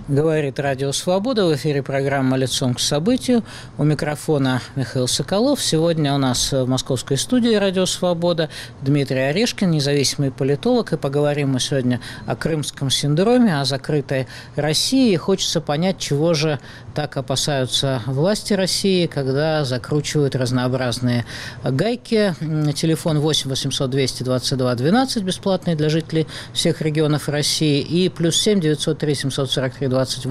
Говорит Радио Свобода. В эфире программа «Лицом к событию». У микрофона Михаил Соколов. Сегодня у нас в московской студии Радио Свобода Дмитрий Орешкин, независимый политолог. И поговорим мы сегодня о крымском синдроме, о закрытой России. И хочется понять, чего же так опасаются власти России, когда закручивают разнообразные гайки. Телефон 8 800 222 12, бесплатный для жителей всех регионов России. И +7 903 743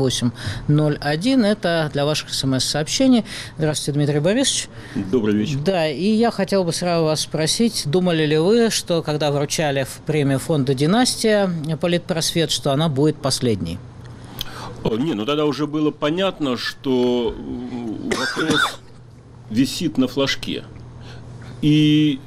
2801. Это для ваших смс-сообщений. Здравствуйте, Дмитрий Борисович. Добрый вечер. Да, и я хотел бы сразу вас спросить, думали ли вы, что когда вручали премию фонда «Династия» политпросвет, что она будет последней? Не, тогда уже было понятно, что вопрос висит на флажке. И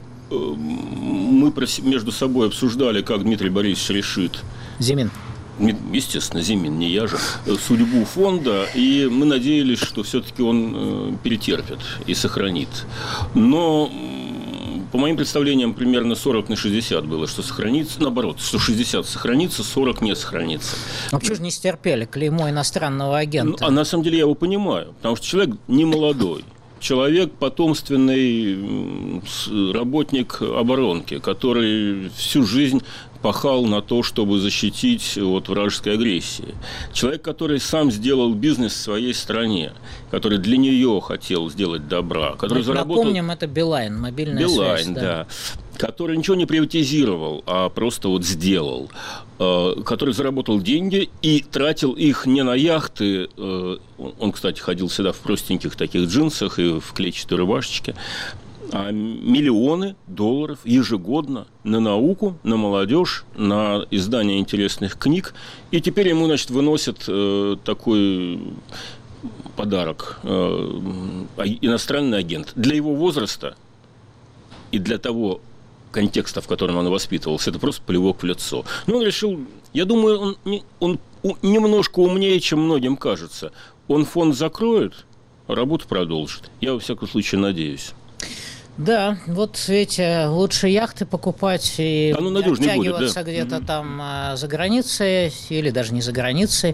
мы между собой обсуждали, как Дмитрий Борисович решит. Зимин. Естественно, Зимин, не я же, судьбу фонда, и мы надеялись, что все-таки он перетерпит и сохранит. Но, по моим представлениям, примерно 40/60 было, что сохранится, наоборот, что 60 сохранится, 40 не сохранится. А почему же не стерпели клеймо иностранного агента? А на самом деле я его понимаю, потому что человек не молодой. Человек потомственный работник оборонки, который всю жизнь пахал на то, чтобы защитить от вражеской агрессии. Человек, который сам сделал бизнес в своей стране, который для нее хотел сделать добра. Который заработал... Напомним, это Билайн, мобильная связь. Билайн, да. Который ничего не приватизировал, а просто сделал. Который заработал деньги и тратил их не на яхты. Он, кстати, ходил всегда в простеньких таких джинсах и в клетчатой рубашечке. А миллионы долларов ежегодно на науку, на молодежь, на издание интересных книг. И теперь ему, выносят такой подарок. Иностранный агент. Для его возраста и для того контекста, в котором он воспитывался, это просто плевок в лицо. Но он решил, я думаю, он немножко умнее, чем многим кажется. Он фонд закроет, а работу продолжит. Я, во всяком случае, надеюсь. Да, вот эти лучше яхты покупать и оттягиваться будет, да. Где-то там за границей, или даже не за границей.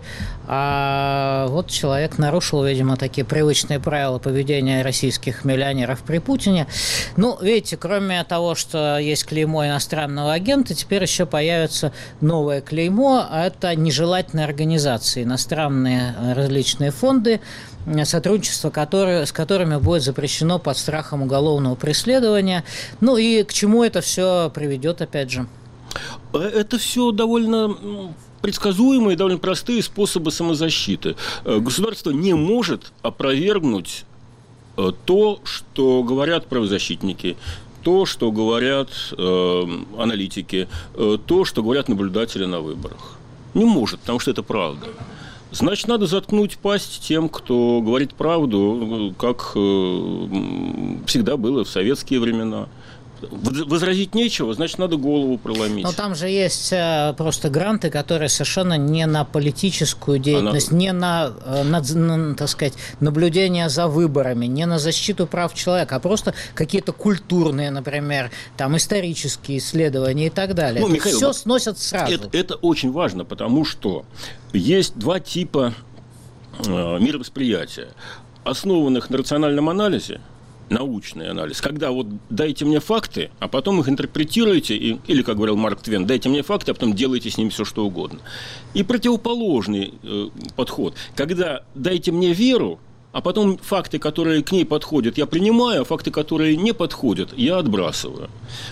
А вот человек нарушил, видимо, такие привычные правила поведения российских миллионеров при Путине. Видите, кроме того, что есть клеймо иностранного агента, теперь еще появится новое клеймо, а это нежелательные организации, иностранные различные фонды, сотрудничество с которыми будет запрещено под страхом уголовного преследования. И к чему это все приведет, опять же? Это все довольно предсказуемые, довольно простые способы самозащиты. Государство не может опровергнуть то, что говорят правозащитники, то, что говорят аналитики, то, что говорят наблюдатели на выборах. Не может, потому что это правда. Значит, надо заткнуть пасть тем, кто говорит правду, как всегда было в советские времена. Возразить нечего, значит, надо голову проломить. Но там же есть просто гранты, которые совершенно не на политическую деятельность, не на, так сказать, наблюдение за выборами, не на защиту прав человека, а просто какие-то культурные, например, там, исторические исследования и так далее. Михаил, все сносят сразу. Это очень важно, потому что есть два типа мировосприятия, основанных на рациональном анализе, научный анализ, когда дайте мне факты, а потом их интерпретируйте, или, как говорил Марк Твен, дайте мне факты, а потом делайте с ними все, что угодно. И противоположный подход, когда дайте мне веру, а потом факты, которые к ней подходят, я принимаю, а факты, которые не подходят, я отбрасываю.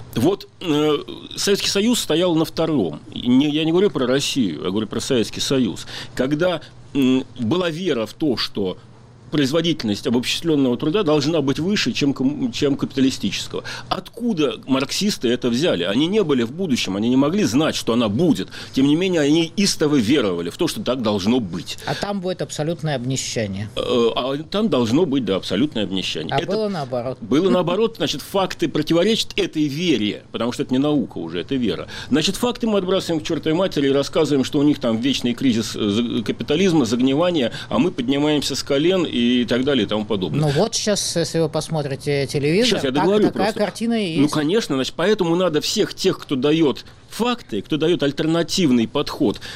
Советский Союз стоял на втором. Я не говорю про Россию, я говорю про Советский Союз. Когда была вера в то, что производительность обобщенного труда должна быть выше, чем капиталистического. Откуда марксисты это взяли? Они не были в будущем, они не могли знать, что она будет. Тем не менее, они истово веровали в то, что так должно быть. А там будет абсолютное обнищание. А там должно быть, да, абсолютное обнищание. А было наоборот. Было наоборот, значит, факты противоречат этой вере, потому что это не наука уже, это вера. Значит, факты мы отбрасываем к чертовой матери и рассказываем, что у них там вечный кризис капитализма, загнивания, а мы поднимаемся с колен и так далее и тому подобное. Сейчас, если вы посмотрите телевизор, такая картина и есть. Конечно, значит, поэтому надо всех тех, кто дает факты, кто дает альтернативный подход,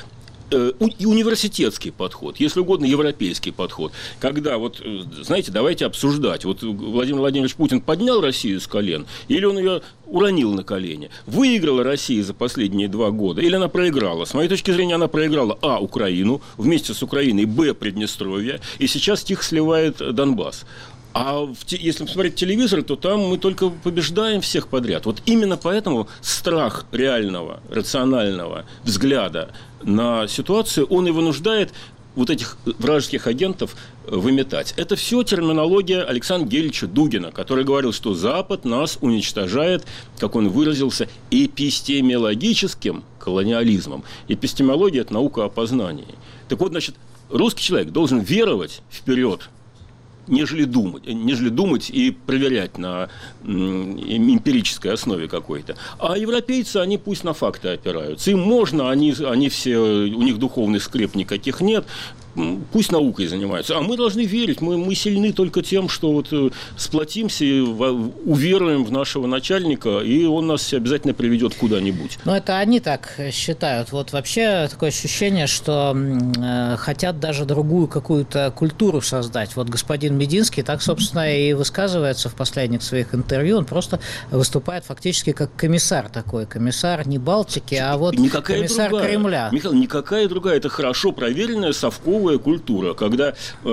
и университетский подход, если угодно, европейский подход, когда, вот, знаете, давайте обсуждать, вот Владимир Владимирович Путин поднял Россию с колен, или он ее уронил на колени? Выиграла Россия за последние 2 года, или она проиграла? С моей точки зрения, она проиграла, Украину, вместе с Украиной, Приднестровье, и сейчас тихо сливает Донбасс. А если посмотреть телевизор, то там мы только побеждаем всех подряд. Вот именно поэтому страх реального, рационального взгляда на ситуацию, он и вынуждает вот этих вражеских агентов выметать. Это все терминология Александра Гельевича Дугина, который говорил, что Запад нас уничтожает, как он выразился, эпистемологическим колониализмом. Эпистемология – это наука о познании. Так вот, значит, русский человек должен веровать вперед, нежели думать и проверять на эмпирической основе какой-то. А европейцы, они пусть на факты опираются. Им можно, они все, у них духовных скреп никаких нет, пусть наукой занимаются. А мы должны верить, мы сильны только тем, что вот сплотимся, уверуем в нашего начальника, и он нас обязательно приведет куда-нибудь. Но это они так считают. Вот вообще такое ощущение, что хотят даже другую какую-то культуру создать. Вот господин Мединский так, собственно, и высказывается в последних своих интервью. Он просто выступает фактически как комиссар такой. Комиссар не Балтики, а вот комиссар Кремля. Михаил, никакая другая. Это хорошо проверенная совковая культура, когда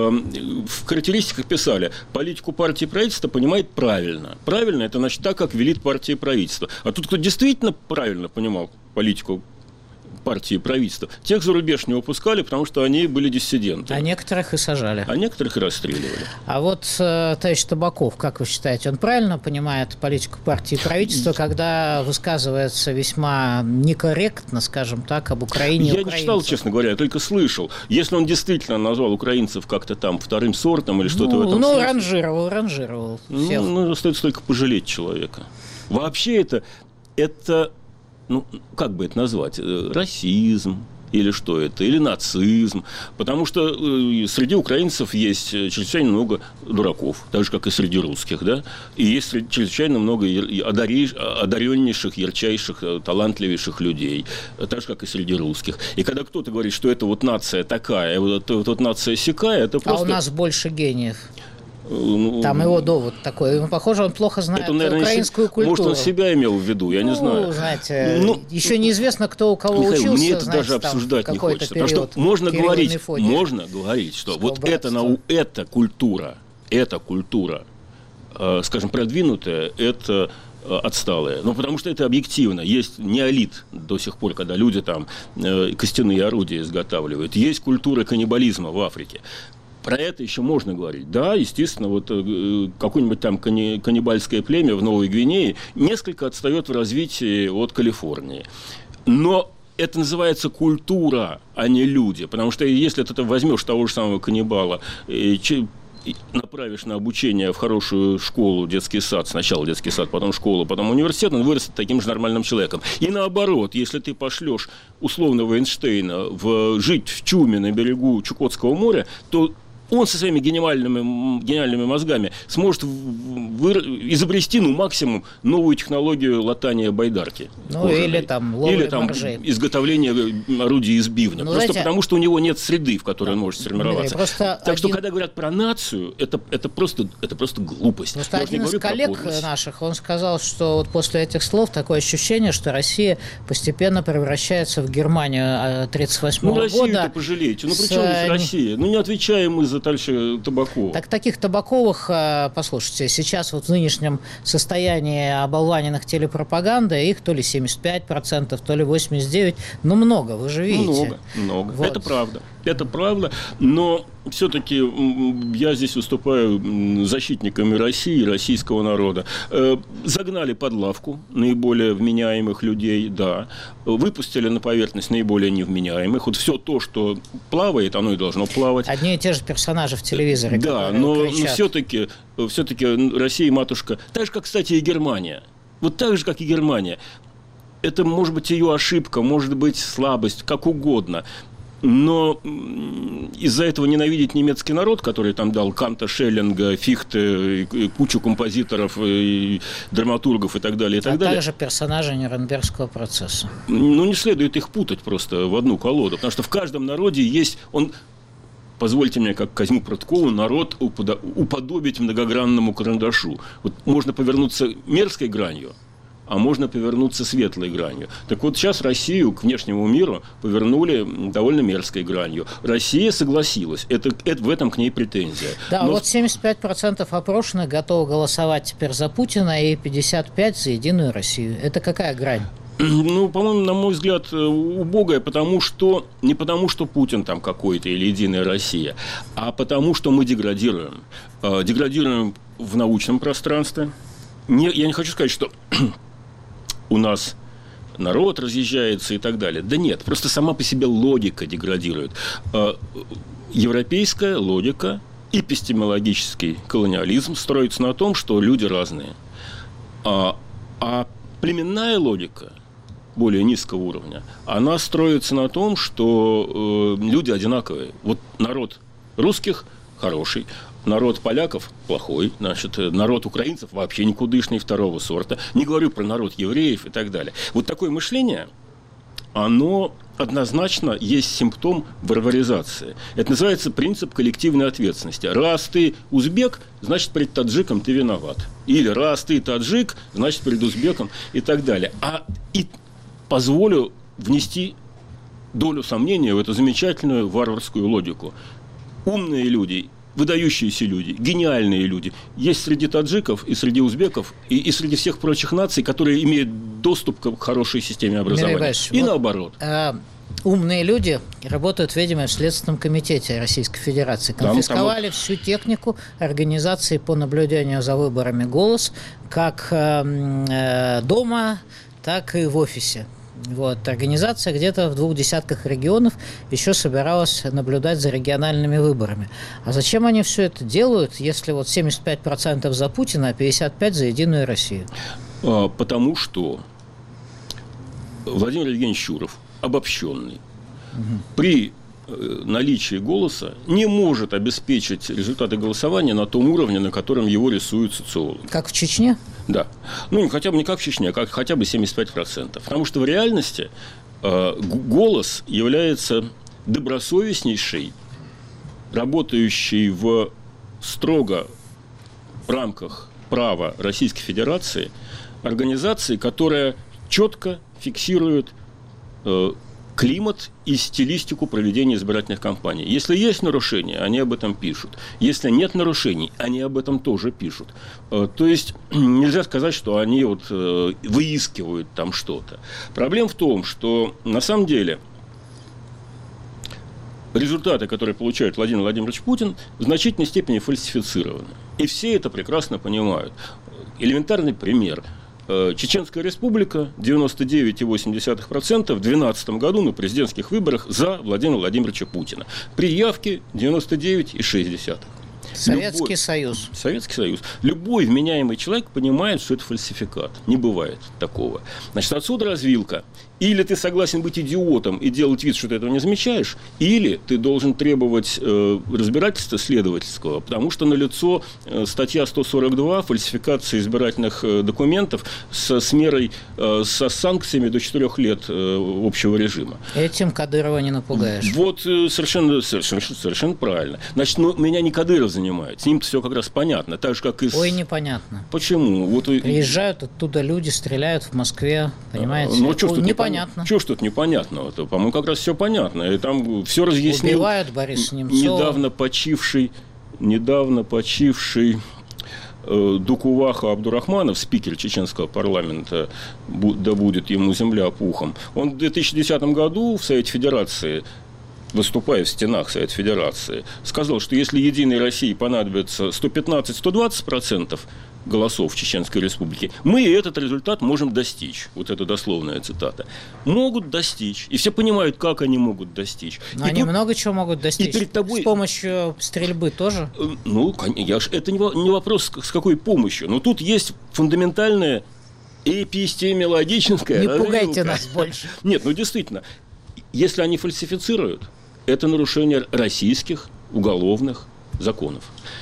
в характеристиках писали, политику партии и правительства понимает правильно. Правильно – это значит так, как велит партия и правительство. А тут кто действительно правильно понимал политику партии и правительства, тех за рубеж не выпускали, потому что они были диссиденты. А некоторых и сажали. А некоторых и расстреливали. А вот товарищ Табаков, как вы считаете, он правильно понимает политику партии и правительства, когда высказывается весьма некорректно, скажем так, об Украине и украинцах? Я не читал, честно говоря, я только слышал. Если он действительно назвал украинцев как-то там вторым сортом или что-то в этом смысле. Ранжировал всех. Остается только пожалеть человека. Вообще это как бы это назвать, расизм или что это, или нацизм, потому что среди украинцев есть чрезвычайно много дураков, так же, как и среди русских, да, и есть чрезвычайно много одареннейших, ярчайших, талантливейших людей, так же, как и среди русских. И когда кто-то говорит, что это вот нация такая, вот нация сякая, это просто... А у нас больше гениев. Там его довод такой. Похоже, он плохо знает это, наверное, украинскую культуру. Может, он себя имел в виду, я не знаю. Знаете, еще неизвестно, кто у кого Михаил, учился. мне это даже обсуждать не хочется. Потому что можно говорить, что вот эта культура, скажем, продвинутая, это отсталая. Потому что это объективно. Есть неолит до сих пор, когда люди там костяные орудия изготавливают. Есть культура каннибализма в Африке. Про это еще можно говорить. Да, естественно, вот какое-нибудь там каннибальское племя в Новой Гвинее несколько отстает в развитии от Калифорнии. Но это называется культура, а не люди. Потому что если ты возьмешь того же самого каннибала и направишь на обучение в хорошую школу, детский сад, сначала детский сад, потом школу, потом университет, он вырастет таким же нормальным человеком. И наоборот, если ты пошлешь условного Эйнштейна жить в чуме на берегу Чукотского моря, то он со своими гениальными мозгами сможет изобрести, максимум, новую технологию латания байдарки. Или там ловли моржей. Изготовление орудий из бивня. Просто потому, что у него нет среды, в которой он может сформироваться. Так что, когда говорят про нацию, это просто глупость. Просто один из коллег наших, он сказал, что вот после этих слов такое ощущение, что Россия постепенно превращается в Германию 1938 года. Россию-то пожалейте. При чем здесь Россия? Не отвечаем мы за дальше Табакова. Так таких Табаковых, послушайте, сейчас вот в нынешнем состоянии оболваненных телепропаганды, их то ли 75%, то ли 89%, много, вы же видите. Много. Вот. Это правда, но все-таки я здесь выступаю защитниками России, российского народа. Загнали под лавку наиболее вменяемых людей, да. Выпустили на поверхность наиболее невменяемых. Вот все то, что плавает, оно и должно плавать. Одни и те же персонажи в телевизоре. Да, но все-таки Россия, матушка, так же, как, кстати, и Германия. Вот так же, как и Германия. Это может быть ее ошибка, может быть слабость, как угодно. Но из-за этого ненавидеть немецкий народ, который там дал Канта, Шеллинга, Фихте, кучу композиторов, и драматургов и так далее, и так далее. Также персонажи Нюрнбергского процесса. Ну, не следует их путать просто в одну колоду, потому что в каждом народе есть... Позвольте мне, как Козьму Прудкову, народ уподобить многогранному карандашу. Вот можно повернуться мерзкой гранью, а можно повернуться светлой гранью. Так вот, сейчас Россию к внешнему миру повернули довольно мерзкой гранью. Россия согласилась. Это в этом к ней претензия. Да, но... вот 75% опрошенных готовы голосовать теперь за Путина и 55% за Единую Россию. Это какая грань? Ну, по-моему, на мой взгляд, убогая, не потому, что Путин там какой-то или Единая Россия, а потому, что мы деградируем. Деградируем в научном пространстве. Я не хочу сказать, что у нас народ разъезжается и так далее. Да нет, просто сама по себе логика деградирует. Европейская логика, эпистемологический колониализм строится на том, что люди разные. А племенная логика более низкого уровня, она строится на том, что люди одинаковые. Вот народ русских хороший, народ поляков плохой, значит, народ украинцев вообще никудышный, второго сорта. Не говорю про народ евреев и так далее. Вот такое мышление, оно однозначно есть симптом варваризации. Это называется принцип коллективной ответственности. Раз ты узбек, значит, перед таджиком ты виноват. Или раз ты таджик, значит, перед узбеком и так далее. И позволю внести долю сомнения в эту замечательную варварскую логику. Умные люди, выдающиеся люди, гениальные люди есть среди таджиков и среди узбеков и среди всех прочих наций, которые имеют доступ к хорошей системе образования. И наоборот. Умные люди работают, видимо, в Следственном комитете Российской Федерации. Конфисковали всю технику организации по наблюдению за выборами «Голос», как дома, так и в офисе. Вот. Организация где-то в 20 регионов еще собиралась наблюдать за региональными выборами. А зачем они все это делают, если вот 75% за Путина, а 55% за Единую Россию? Потому что Владимир Евгеньевич Чуров, обобщенный, при наличии голоса не может обеспечить результаты голосования на том уровне, на котором его рисуют социологи. Как в Чечне? Да. Ну, хотя бы не как в Чечне, а как хотя бы 75%. Потому что в реальности голос является добросовестнейшей, работающей в строго в рамках права Российской Федерации организацией, которая четко фиксирует климат и стилистику проведения избирательных кампаний. Если есть нарушения, они об этом пишут. Если нет нарушений, они об этом тоже пишут. То есть нельзя сказать, что они вот выискивают там что-то. Проблема в том, что на самом деле результаты, которые получает Владимир Владимирович Путин, в значительной степени фальсифицированы. И все это прекрасно понимают. Элементарный пример. Чеченская республика 99,8% в 2012 году на президентских выборах за Владимира Владимировича Путина. При явке 99,6%. Советский Союз. Советский Союз. Любой вменяемый человек понимает, что это фальсификат. Не бывает такого. Значит, отсюда развилка. Или ты согласен быть идиотом и делать вид, что ты этого не замечаешь, или ты должен требовать разбирательства следовательского, потому что налицо статья 142 «Фальсификация избирательных документов» с мерой, со санкциями до 4 лет общего режима. Этим Кадырова не напугаешь. Вот совершенно правильно. Значит, меня не Кадыров занимает, с ним все как раз понятно. Так же, как и Ой, непонятно. Почему? Вот... Приезжают оттуда люди, стреляют в Москве, понимаете? Ну, непонятно. Чего ж тут непонятного? По-моему, как раз все понятно. И там все разъяснил. Убивают Бориса Немцова. Недавно почивший Дукуваха Абдурахманов, спикер чеченского парламента, да будет ему земля пухом. Он в 2010 году в Совете Федерации, выступая в стенах Совета Федерации, сказал, что если Единой России понадобится 115-120% голосов в Чеченской Республике, мы этот результат можем достичь. Вот это дословная цитата. Могут достичь. И все понимают, как они могут достичь. Но они много чего могут достичь. Перед тобой... С помощью стрельбы тоже? Ну, это не вопрос, с какой помощью. Но тут есть фундаментальная эпистемологическая Не развилка. пугайте нас больше. Нет, ну действительно, если они фальсифицируют, это нарушение российских уголовных законов.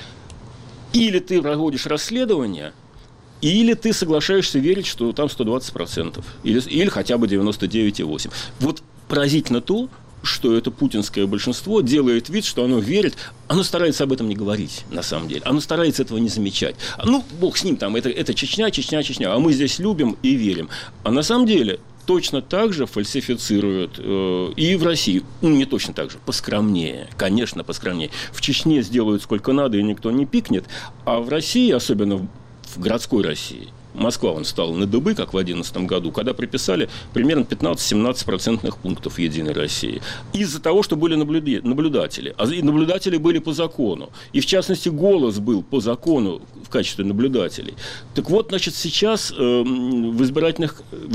Или ты проводишь расследование, или ты соглашаешься верить, что там 120%, или хотя бы 99,8%. Вот поразительно то, что это путинское большинство делает вид, что оно верит, оно старается об этом не говорить, на самом деле. Оно старается этого не замечать. Ну, бог с ним, там, это Чечня, а мы здесь любим и верим. А на самом деле точно так же фальсифицируют и в России. Ну, не точно так же, поскромнее. Конечно, поскромнее. В Чечне сделают сколько надо, и никто не пикнет. А в России, особенно в городской России, Москва вон стала на дыбы, как в 2011 году, когда приписали примерно 15-17% пунктов Единой России. Из-за того, что были наблюдатели. А наблюдатели были по закону. И, в частности, «Голос» был по закону в качестве наблюдателей. Так вот, значит, сейчас в избирательной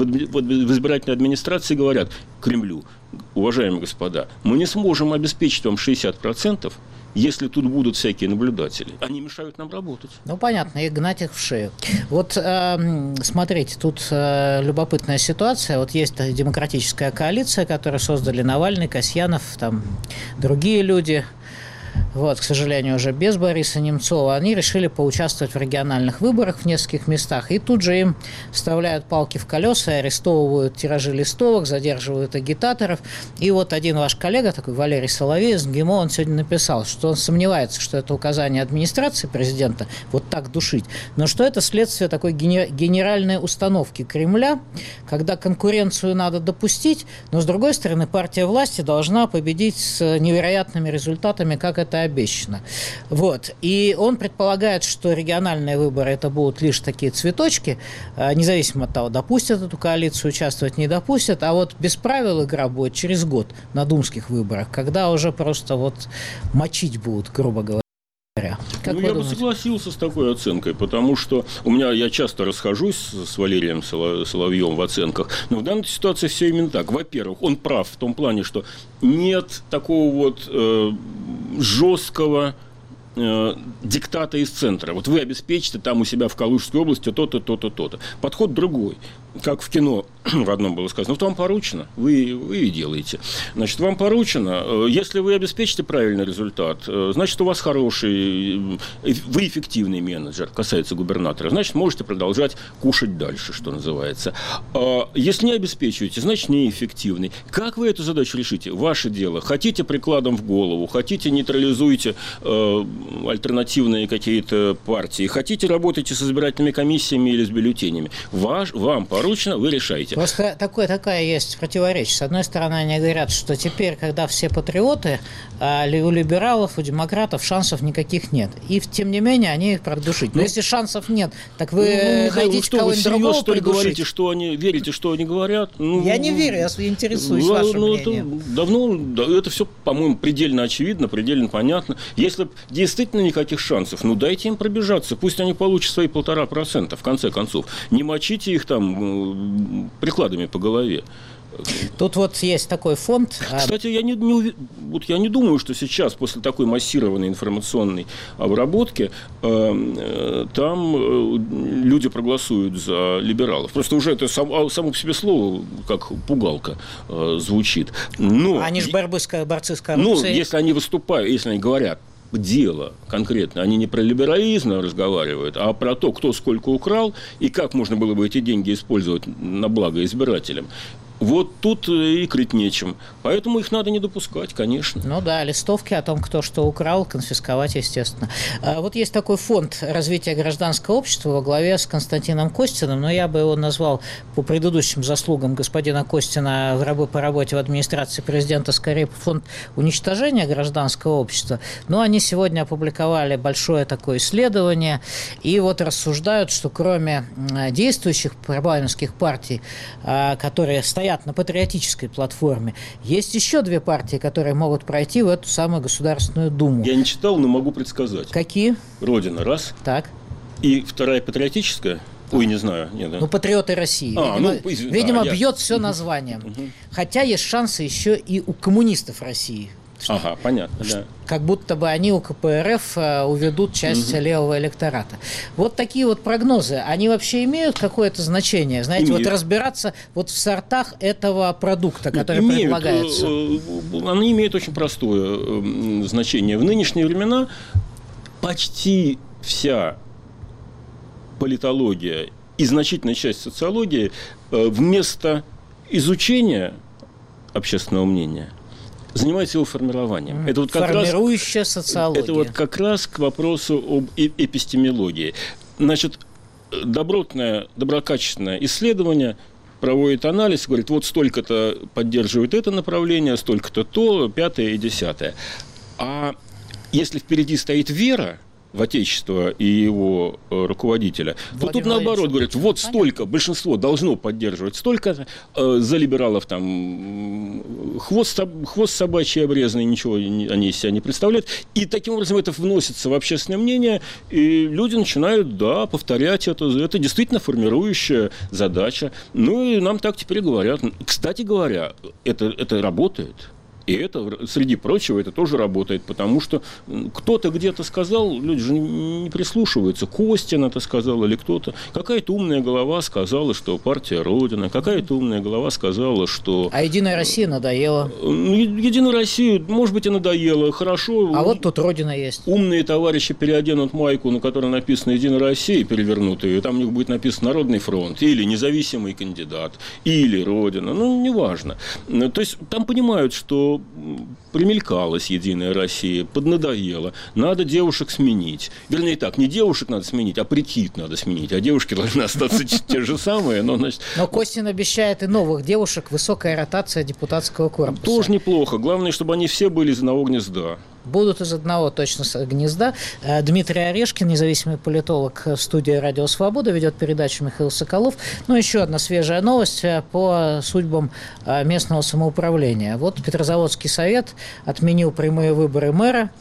администрации говорят Кремлю: уважаемые господа, мы не сможем обеспечить вам 60%, если тут будут всякие наблюдатели. Они мешают нам работать. Ну, понятно, и гнать их в шею. Вот смотрите, тут любопытная ситуация. Вот есть демократическая коалиция, которую создали Навальный, Касьянов, там другие люди. Вот, к сожалению, уже без Бориса Немцова. Они решили поучаствовать в региональных выборах в нескольких местах. И тут же им вставляют палки в колеса, арестовывают тиражи листовок, задерживают агитаторов. И вот один ваш коллега, такой Валерий Соловей из МГИМО, он сегодня написал, что он сомневается, что это указание администрации президента вот так душить, но что это следствие такой генеральной установки Кремля, когда конкуренцию надо допустить, но, с другой стороны, партия власти должна победить с невероятными результатами, как это обещано. Вот. И он предполагает, что региональные выборы это будут лишь такие цветочки, независимо от того, допустят эту коалицию участвовать, не допустят, а вот без правил игра будет через год на думских выборах, когда уже просто вот мочить будут, грубо говоря. Как я бы согласился с такой оценкой, потому что я часто расхожусь с Валерием Соловьем в оценках, но в данной ситуации все именно так. Во-первых, он прав в том плане, что нет такого вот жесткого диктата из центра. Вот вы обеспечите там у себя в Калужской области то-то, то-то, то-то. Подход другой. Как в кино в одном было сказано, вот вам поручено, вы и делаете. Значит, вам поручено, если вы обеспечите правильный результат, значит, у вас хороший, вы эффективный менеджер, касается губернатора, значит, можете продолжать кушать дальше, что называется. Если не обеспечиваете, значит, неэффективный. Как вы эту задачу решите? Ваше дело. Хотите прикладом в голову, хотите нейтрализуйте альтернативные какие-то партии, хотите работайте с избирательными комиссиями или с бюллетенями. Вам поручено, вы решаете. Просто такая есть противоречие. С одной стороны, они говорят, что теперь, когда все патриоты, у либералов, у демократов шансов никаких нет. И, тем не менее, они их продушить. Но если шансов нет, так вы найдите кого-нибудь другого что ли, говорите, что они верите, что они говорят? Я не верю, я интересуюсь вашим мнением. Давно, это все, по-моему, предельно очевидно, предельно понятно. Если действительно никаких шансов, дайте им пробежаться, пусть они получат свои 1,5%, в конце концов. Не мочите их там прикладами по голове. Тут вот есть такой фонд. Кстати, я не думаю, что сейчас, после такой массированной информационной обработки, там люди проголосуют за либералов. Просто уже это само по себе слово, как пугалка, звучит. Но, они же борцы с коррупцией. Если они выступают, если они говорят дело конкретно, они не про либерализм разговаривают, а про то, кто сколько украл и как можно было бы эти деньги использовать на благо избирателям. Вот тут и крыть нечем. Поэтому их надо не допускать, конечно. Ну да, листовки о том, кто что украл, конфисковать, естественно. Вот есть такой фонд развития гражданского общества во главе с Константином Костиным, но я бы его назвал по предыдущим заслугам господина Костина по работе в администрации президента скорее фонд уничтожения гражданского общества. Но они сегодня опубликовали большое такое исследование и вот рассуждают, что кроме действующих парламентских партий, которые стоят на патриотической платформе, есть еще две партии, которые могут пройти в эту самую Государственную Думу. Я не читал, но могу предсказать. Какие? Родина, раз. Так. И вторая патриотическая? Ой, не знаю. Нет, да. Патриоты России. Видимо, бьет все названием. Хотя есть шансы еще и у коммунистов России Ага, понятно, да. Как будто бы они у КПРФ уведут часть левого электората. Вот такие вот прогнозы, они вообще имеют какое-то значение? Знаете, вот разбираться вот в сортах этого продукта, который предлагается. Они имеют очень простое значение. В нынешние времена почти вся политология и значительная часть социологии вместо изучения общественного мнения занимается его формированием. Это вот как формирующая социология. Это вот как раз к вопросу об эпистемологии. Значит, доброкачественное исследование проводит анализ, говорит, вот столько-то поддерживает это направление, столько-то то, 5-е и 10-е. А если впереди стоит вера в Отечество и его руководитела, то тут наоборот говорят, вот столько, большинство должно поддерживать столько, за либералов там хвост собачий обрезанный, ничего они из себя не представляют, и таким образом это вносится в общественное мнение, и люди начинают, повторять это действительно формирующая задача, ну и нам так теперь говорят. Кстати говоря, это работает. И это, среди прочего, это тоже работает, потому что кто-то где-то сказал, люди же не прислушиваются, Костин это сказал или кто-то. Какая-то умная голова сказала, что партия Родина, какая-то умная голова сказала, что... А «Единая Россия» надоела. «Единую Россию», может быть, и надоело, хорошо. А вот тут Родина есть. Умные товарищи переоденут майку, на которой написано «Единая Россия», перевернут ее, и там у них будет написано «Народный фронт», или «Независимый кандидат», или «Родина», неважно. То есть там понимают, что примелькалась «Единая Россия», поднадоела, надо девушек сменить. Вернее так, не девушек надо сменить, а прикид надо сменить, а девушки должны остаться те же самые. Но Костин обещает и новых девушек, высокая ротация депутатского корпуса. Тоже неплохо, главное, чтобы они все были из одного гнезда. Будут из одного точно гнезда. Дмитрий Орешкин, независимый политолог, в студии «Радио Свобода», ведет передачу Михаил Соколов. Еще одна свежая новость по судьбам местного самоуправления. Вот Петрозаводский совет отменил прямые выборы мэра.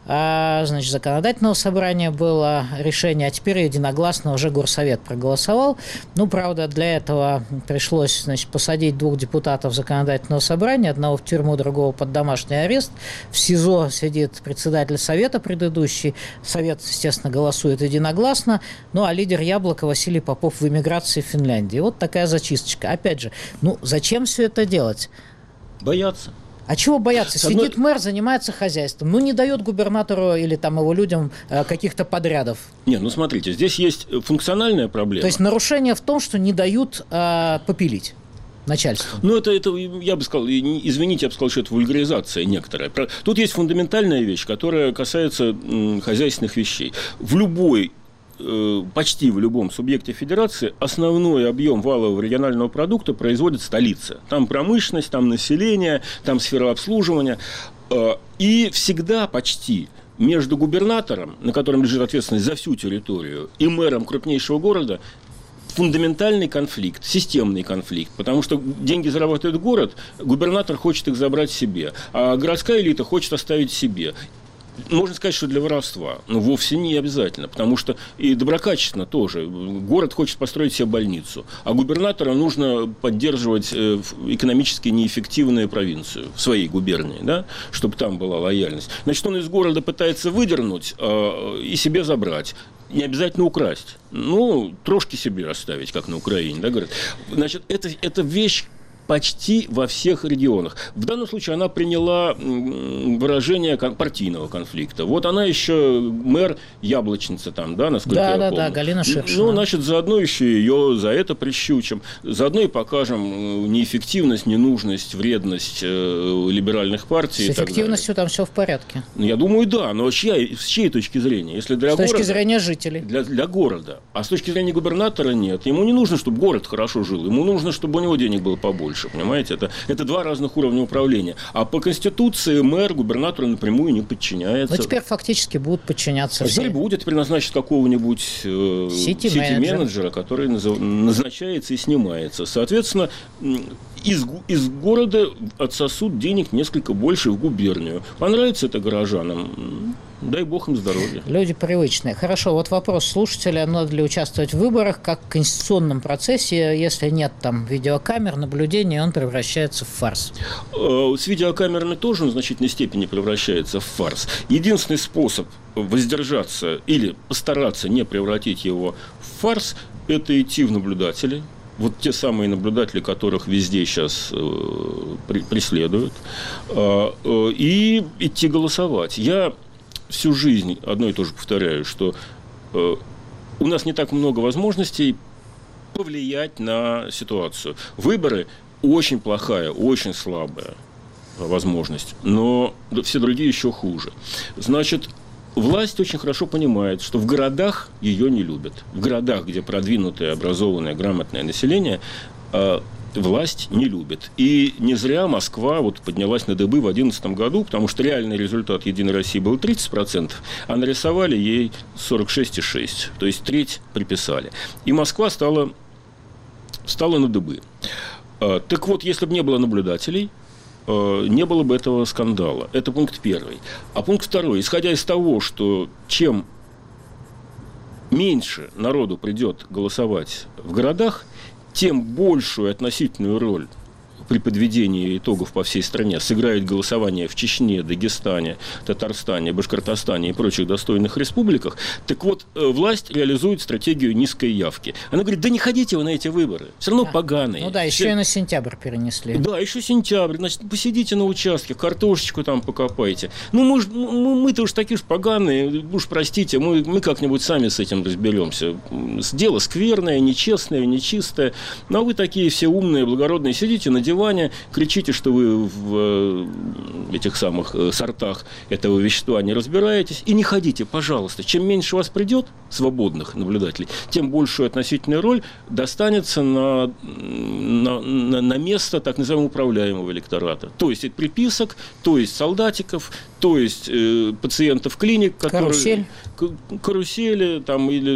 Законодательного собрания было решение, а теперь единогласно уже горсовет проголосовал. Правда, для этого пришлось, посадить 2 депутатов законодательного собрания, одного в тюрьму, другого под домашний арест. В СИЗО сидит председатель совета предыдущий. Совет, естественно, голосует единогласно. А лидер «Яблока» Василий Попов в эмиграции в Финляндии. Вот такая зачисточка. Опять же, зачем все это делать? Боятся. А чего бояться? Сидит мэр, занимается хозяйством. Не дает губернатору или его людям каких-то подрядов. Смотрите, здесь есть функциональная проблема. То есть нарушение в том, что не дают попилить начальство. Это, я бы сказал, извините, я бы сказал, что это вульгаризация некоторая. Тут есть фундаментальная вещь, которая касается хозяйственных вещей. Почти в любом субъекте федерации основной объем валового регионального продукта производит столица. Там промышленность, там население, там сфера обслуживания. И всегда почти между губернатором, на котором лежит ответственность за всю территорию, и мэром крупнейшего города фундаментальный конфликт, системный конфликт, потому что деньги зарабатывает город, губернатор хочет их забрать себе, а городская элита хочет оставить себе. Можно сказать, что для воровства, но вовсе не обязательно, потому что и доброкачественно тоже. Город хочет построить себе больницу, а губернатору нужно поддерживать экономически неэффективную провинцию в своей губернии, чтобы там была лояльность. Значит, он из города пытается выдернуть и себе забрать. Не обязательно украсть. Трошки себе оставить, как на Украине, говорят. Значит, это вещь почти во всех регионах. В данном случае она приняла выражение партийного конфликта. Вот она еще мэр Яблочницы там, насколько я помню. Да, Галина Шершина. Заодно еще ее за это прищучим. Заодно и покажем неэффективность, ненужность, вредность либеральных партий. С эффективностью там все в порядке. Я думаю, да. Но с чьей точки зрения? Если для города, точки зрения жителей. Для города. А с точки зрения губернатора нет. Ему не нужно, чтобы город хорошо жил. Ему нужно, чтобы у него денег было побольше. Понимаете, это 2 разных уровня управления. А по Конституции мэр губернатору напрямую не подчиняется. Теперь фактически будут подчиняться все. Теперь будет, теперь назначат какого-нибудь сити-менеджера, который назначается и снимается. Соответственно, из города отсосут денег несколько больше в губернию. Понравится это горожанам? дай бог им здоровья. Люди привычные. Хорошо, вот вопрос слушателя. Надо ли участвовать в выборах как в конституционном процессе, если нет там видеокамер, наблюдения, он превращается в фарс? С видеокамерами тоже в значительной степени превращается в фарс. Единственный способ воздержаться или постараться не превратить его в фарс – это идти в наблюдатели. Вот те самые наблюдатели, которых везде сейчас преследуют, и идти голосовать. Я всю жизнь одно и то же повторяю, что у нас не так много возможностей повлиять на ситуацию. Выборы – очень плохая, очень слабая возможность, но все другие еще хуже. Значит, власть очень хорошо понимает, что в городах ее не любят. В городах, где продвинутое, образованное, грамотное население, власть не любит. И не зря Москва вот поднялась на дыбы в 2011 году, потому что реальный результат «Единой России» был 30%, а нарисовали ей 46,6%. То есть треть приписали. И Москва стала на дыбы. Так вот, если бы не было наблюдателей, не было бы этого скандала. Это пункт первый. А пункт второй. Исходя из того, что чем меньше народу придет голосовать в городах, тем большую относительную роль при подведении итогов по всей стране сыграет голосование в Чечне, Дагестане, Татарстане, Башкортостане и прочих достойных республиках. Так вот, власть реализует стратегию низкой явки. Она говорит, да не ходите вы на эти выборы, все равно поганые. Ну да, еще и на сентябрь перенесли. Да, еще сентябрь, значит, посидите на участке, картошечку там покопайте. Ну, мы-то уж такие уж поганые, уж простите, мы как-нибудь сами с этим разберемся. Дело скверное, нечестное, нечистое. Но вы такие все умные, благородные, сидите на диване, кричите, что вы в этих самых сортах этого вещества не разбираетесь, и не ходите, пожалуйста. Чем меньше вас придет, свободных наблюдателей, тем большую относительную роль достанется на место так называемого управляемого электората. То есть приписок, то есть солдатиков, то есть пациентов клиник, которые... Карусели, там, или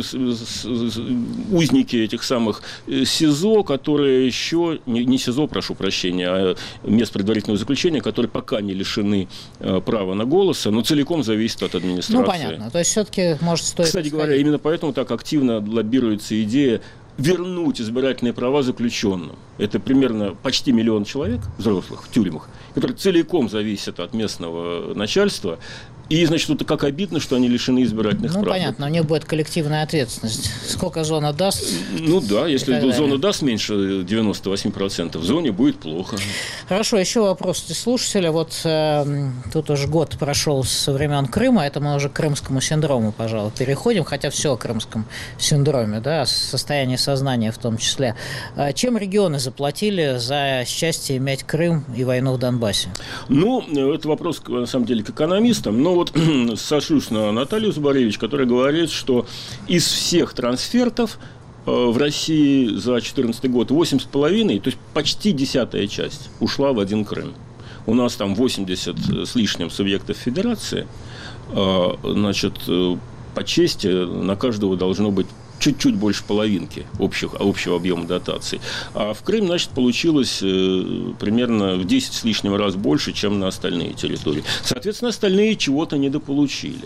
узники этих самых СИЗО, которые еще... Не СИЗО, прошу прощения, а мест предварительного заключения, которые пока не лишены права на голос, но целиком зависят от администрации. Ну, понятно. То есть, все-таки, может, стоит... Кстати говоря, именно поэтому так активно лоббируется идея вернуть избирательные права заключенным. Это примерно почти 1 миллион человек, взрослых, в тюрьмах, которые целиком зависят от местного начальства. И, значит, это как обидно, что они лишены избирательных прав. Ну, понятно, у них будет коллективная ответственность. Сколько зона даст? Ну да, если зона даст меньше 98%, в зоне будет плохо. Хорошо, еще вопрос от слушателя. Вот тут уже год прошел со времен Крыма, это мы уже к крымскому синдрому, пожалуй, переходим, хотя все о крымском синдроме, да, состояние сознания в том числе. Чем регионы заплатили за счастье иметь Крым и войну в Донбассе? Ну, это вопрос, на самом деле, к экономистам, но вот сошлюсь на Наталью Зубаревич, которая говорит, что из всех трансфертов в России за 2014 год 8,5, то есть почти 10-я часть ушла в один Крым. У нас там 80 с лишним субъектов федерации, значит, по чести на каждого должно быть чуть-чуть больше половинки общего объема дотаций. А в Крым, значит, получилось примерно в 10 с лишним раз больше, чем на остальные территории. Соответственно, остальные чего-то недополучили.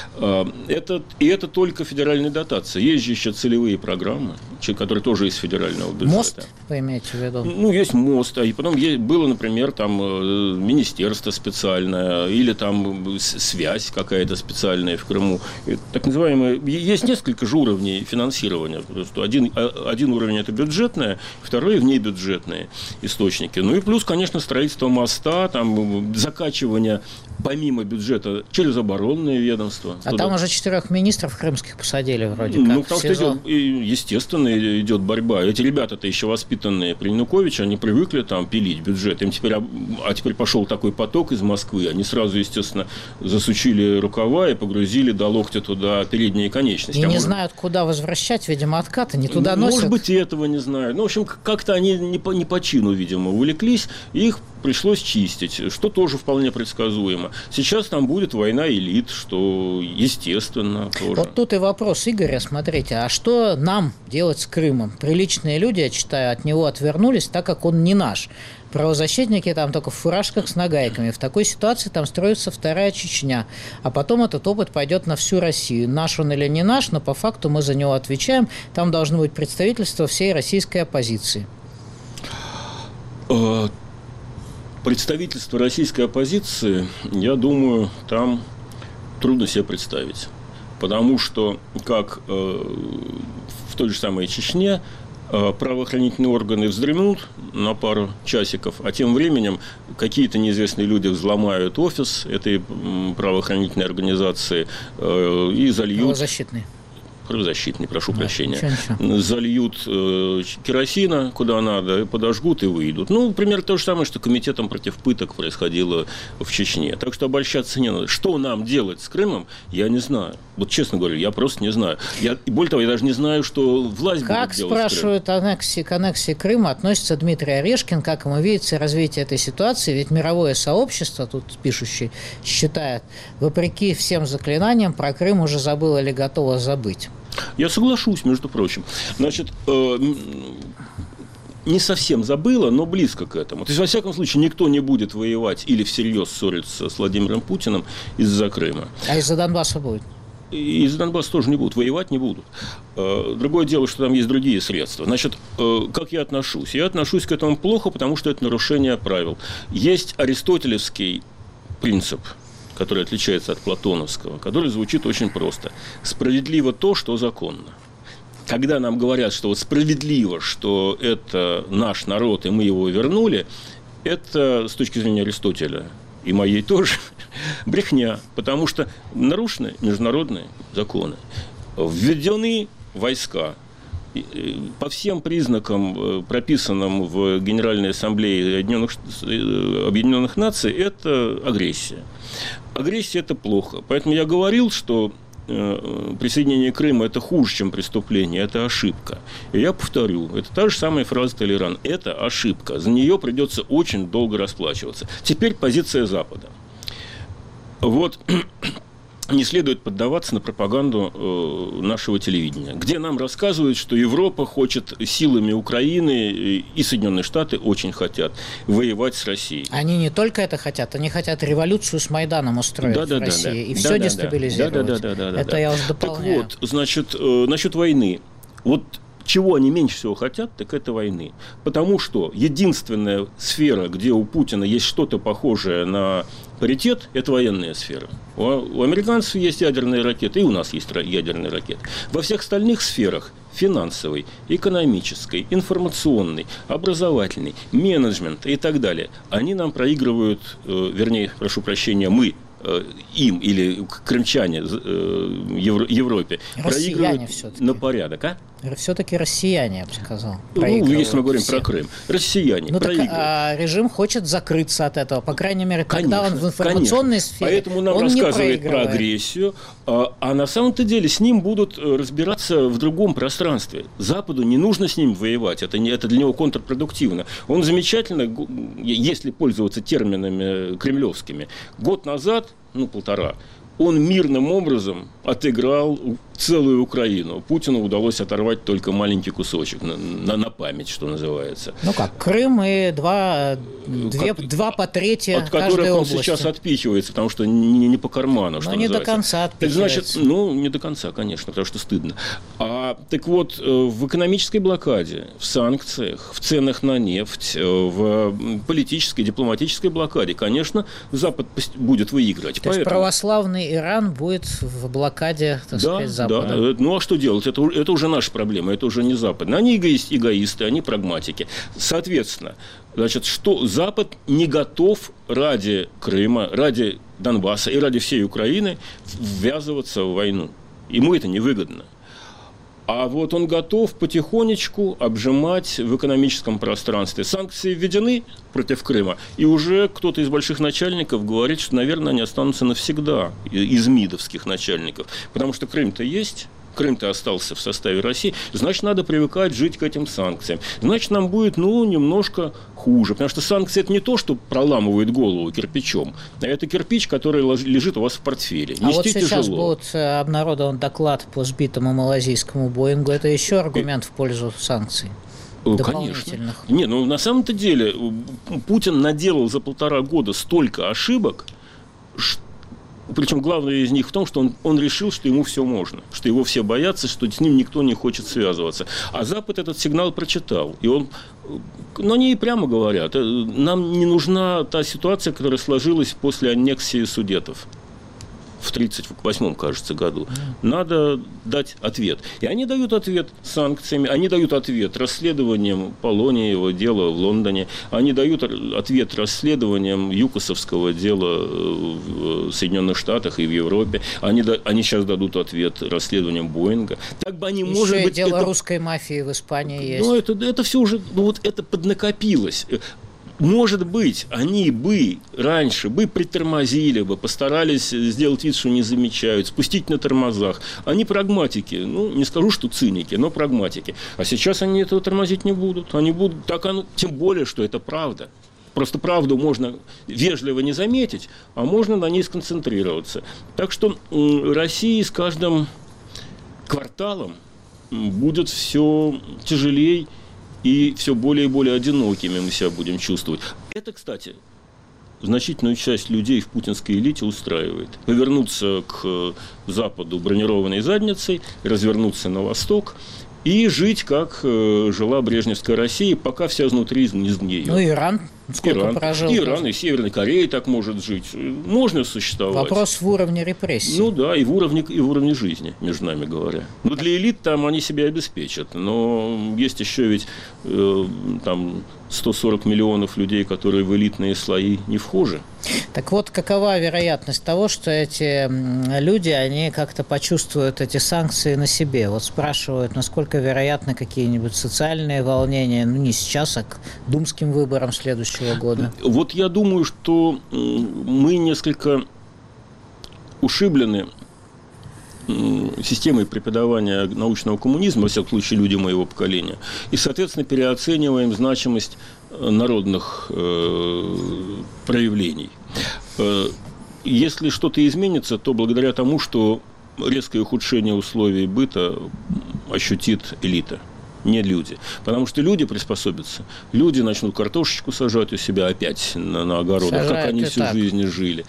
Это только федеральная дотация. Есть же еще целевые программы, которые тоже из федерального бюджета. Мост, вы имеете в виду? Ну, есть мост. И потом было, например, там министерство специальное или там связь какая-то специальная в Крыму. Так называемые... Есть несколько же уровней финансирования. Один уровень – это бюджетное, второй – внебюджетные источники. Ну и плюс, конечно, строительство моста, там, закачивание помимо бюджета через оборонное ведомство. А там уже 4 министров крымских посадили вроде как. Ну, потому что, естественно, идет борьба. Эти ребята-то еще воспитанные при Януковиче, они привыкли там пилить бюджет. Им теперь пошел такой поток из Москвы. Они сразу, естественно, засучили рукава и погрузили до локтя туда передние конечности. И не знают, куда возвращать, видимо, откаты, не туда носят. Может быть, и этого не знают. Ну, в общем, как-то они не по чину, видимо, увлеклись. Их пришлось чистить, что тоже вполне предсказуемо. Сейчас там будет война элит, что естественно тоже. Вот тут и вопрос Игоря, смотрите, а что нам делать с Крымом? Приличные люди, я читаю, от него отвернулись, так как он не наш. Правозащитники там только в фуражках с нагайками. В такой ситуации там строится вторая Чечня. А потом этот опыт пойдет на всю Россию. Наш он или не наш, но по факту мы за него отвечаем. Там должно быть представительство всей российской оппозиции. Представительство российской оппозиции, я думаю, там трудно себе представить. Потому что, как в той же самой Чечне, правоохранительные органы вздремнут на пару часиков, а тем временем какие-то неизвестные люди взломают офис этой правоохранительной организации и зальют... Правозащитный, прошу прощения. Ничего. Зальют керосина куда надо, подожгут и выйдут. Ну, примерно то же самое, что комитетом против пыток происходило в Чечне. Так что обольщаться не надо. Что нам делать с Крымом, я не знаю. Вот честно говоря, я просто не знаю. И более того, я даже не знаю, что власть будет делать с Крымом. Как, спрашивают, к аннексии Крыма относится Дмитрий Орешкин, как ему видится развитие этой ситуации? Ведь мировое сообщество, тут пишущий, считает, вопреки всем заклинаниям, про Крым уже забыло или готово забыть. Я соглашусь, между прочим. Значит, не совсем забыла, но близко к этому. То есть, во всяком случае, никто не будет воевать или всерьез ссориться с Владимиром Путиным из-за Крыма. А из-за Донбасса будет? Из-за Донбасса тоже не будут, воевать не будут. Другое дело, что там есть другие средства. Значит, как я отношусь? Я отношусь к этому плохо, потому что это нарушение правил. Есть аристотелевский принцип, который отличается от платоновского, который звучит очень просто. Справедливо то, что законно. Когда нам говорят, что вот справедливо, что это наш народ, и мы его вернули, это с точки зрения Аристотеля и моей тоже брехня, потому что нарушены международные законы, введены войска. По всем признакам, прописанным в Генеральной Ассамблее Объединенных Наций, это агрессия. Агрессия – это плохо. Поэтому я говорил, что присоединение Крыма – это хуже, чем преступление, это ошибка. И я повторю, это та же самая фраза Толеран. Это ошибка. За нее придется очень долго расплачиваться. Теперь позиция Запада. Вот... Не следует поддаваться на пропаганду нашего телевидения, где нам рассказывают, что Европа хочет силами Украины и Соединенные Штаты очень хотят воевать с Россией. Они не только это хотят, они хотят революцию с Майданом устроить в России и все дестабилизировать. Это я уже дополняю. Так вот, значит, насчет войны. Вот чего они меньше всего хотят, так это войны. Потому что единственная сфера, где у Путина есть что-то похожее на паритет, это военная сфера. У американцев есть ядерные ракеты, и у нас есть ядерные ракеты. Во всех остальных сферах – финансовой, экономической, информационной, образовательной, менеджмент и так далее – они нам проигрывают, вернее, прошу прощения, мы, им или крымчане Европе проигрывают на порядок, а? Все-таки россияне, я бы сказал. Ну, если мы говорим про Крым. Россияне проигрывают. А режим хочет закрыться от этого. По крайней мере, когда он в информационной сфере, поэтому нам рассказывает про агрессию, а на самом-то деле с ним будут разбираться в другом пространстве. Западу не нужно с ним воевать. Это для него контрпродуктивно. Он замечательно, если пользоваться терминами кремлевскими, год назад, полтора, он мирным образом отыграл целую Украину. Путину удалось оторвать только маленький кусочек, на память, что называется. Ну как, Крым и два по трети от которых он сейчас отпихивается, потому что не по карману, что называется. Но не до конца отпихивается. Значит, не до конца, конечно, потому что стыдно. Так вот, в экономической блокаде, в санкциях, в ценах на нефть, в политической, дипломатической блокаде, конечно, Запад будет выигрывать. То есть православный Иран будет в блокаде, так сказать, Запада. Да, а что делать? Это уже наша проблема, это уже не западные. Они эгоисты, они прагматики. Соответственно, значит, что Запад не готов ради Крыма, ради Донбасса и ради всей Украины ввязываться в войну. Ему это невыгодно. А вот он готов потихонечку обжимать в экономическом пространстве. Санкции введены против Крыма, и уже кто-то из больших начальников говорит, что, наверное, они останутся навсегда, из МИДовских начальников. Потому что Крым-то есть, Крым-то остался в составе России, значит, надо привыкать жить к этим санкциям. Значит, нам будет, немножко хуже. Потому что санкции – это не то, что проламывает голову кирпичом, а это кирпич, который лежит у вас в портфеле. А вот сейчас будет обнародован доклад по сбитому малазийскому Боингу. Это еще аргумент в пользу санкций. Конечно. На самом-то деле Путин наделал за 1,5 года столько ошибок, причем главное из них в том, что он решил, что ему все можно, что его все боятся, что с ним никто не хочет связываться. А Запад этот сигнал прочитал. И они и прямо говорят, нам не нужна та ситуация, которая сложилась после аннексии Судетов в 1938, кажется, году. Надо дать ответ. И они дают ответ санкциями, они дают ответ расследованием Полониева дела в Лондоне, они дают ответ расследованием Юкосовского дела в Соединенных Штатах и в Европе. Они сейчас дадут ответ расследованием Боинга. Так бы они, еще может быть, дело русской мафии в Испании есть. Это все уже, это поднакопилось. Может быть, они бы раньше притормозили бы, постарались сделать вид, что не замечают, спустить на тормозах. Они прагматики, не скажу, что циники, но прагматики. А сейчас они этого тормозить не будут. Они будут тем более, что это правда. Просто правду можно вежливо не заметить, а можно на ней сконцентрироваться. Так что России с каждым кварталом будет все тяжелее, и все более и более одинокими мы себя будем чувствовать. Это, кстати, значительную часть людей в путинской элите устраивает. Повернуться к Западу бронированной задницей, развернуться на восток и жить, как жила брежневская Россия, пока вся изнутри не сгниет. Иран сколько прожил. Иран, и Северная Корея так может жить. Можно существовать. Вопрос в уровне репрессий. И в уровне жизни, между нами говоря. Для элит там они себя обеспечат. Но есть еще ведь 140 миллионов людей, которые в элитные слои не вхожи. Так вот, какова вероятность того, что эти люди, они как-то почувствуют эти санкции на себе? Вот спрашивают, насколько вероятны какие-нибудь социальные волнения, не сейчас, а к думским выборам следующего года? Вот я думаю, что мы несколько ушиблены системой преподавания научного коммунизма, во всяком случае, люди моего поколения, и, соответственно, переоцениваем значимость народных проявлений. Если что-то изменится, то благодаря тому, что резкое ухудшение условий быта ощутит элита, не люди. Потому что люди приспособятся. Люди начнут картошечку сажать у себя опять на огородах, как они всю жизнь жили.